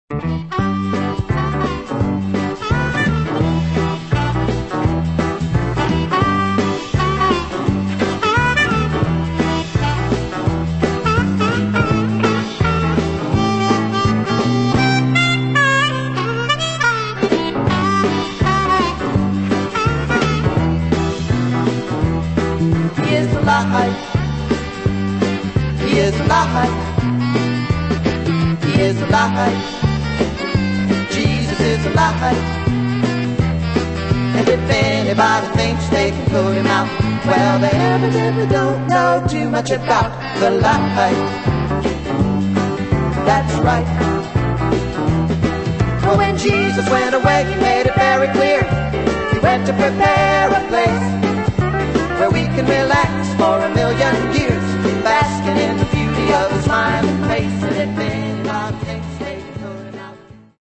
He is the light. He is the light. He is the light. Jesus is the light. And if anybody thinks they can put him out, well, they evidently don't know too much about the light. That's right. Well, when Jesus went away, he made it very clear. He went to prepare a place where we can relax for 1,000,000 years, basking in the beauty of his mind.